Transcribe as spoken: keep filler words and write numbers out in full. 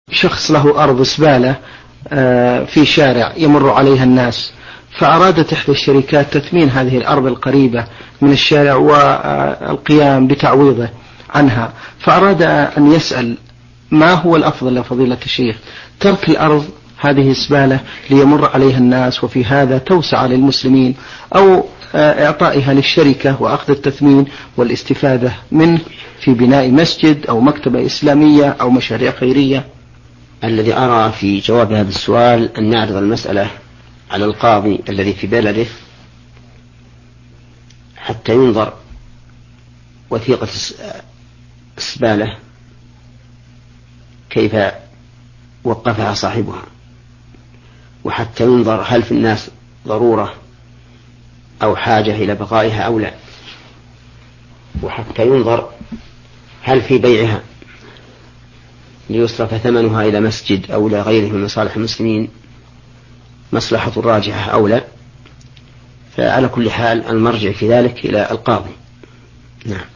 شخص له أرض زبالة في شارع يمر عليها الناس، فأرادت إحدى الشركات تثمين هذه الأرض القريبة من الشارع والقيام بتعويضه عنها، فأراد أن يسأل ما هو الأفضل لفضيلة الشيخ، ترك الأرض هذه الزبالة ليمر عليها الناس وفي هذا توسع للمسلمين، أو إعطائها للشركة وأخذ التثمين والاستفادة منه في بناء مسجد أو مكتبة إسلامية أو مشاريع خيرية؟ الذي أرى في جواب هذا السؤال أن نعرض المسألة على القاضي الذي في بلده حتى ينظر وثيقة الزبالة كيف وقفها صاحبها، وحتى ينظر هل في الناس ضرورة أو حاجة إلى بقائها أو لا، وحتى ينظر هل في بيعها ليصرف ثمنها إلى مسجد أو إلى غيره من مصالح المسلمين مصلحة راجحة أو لا. فعلى كل حال المرجع في ذلك إلى القاضي. نعم.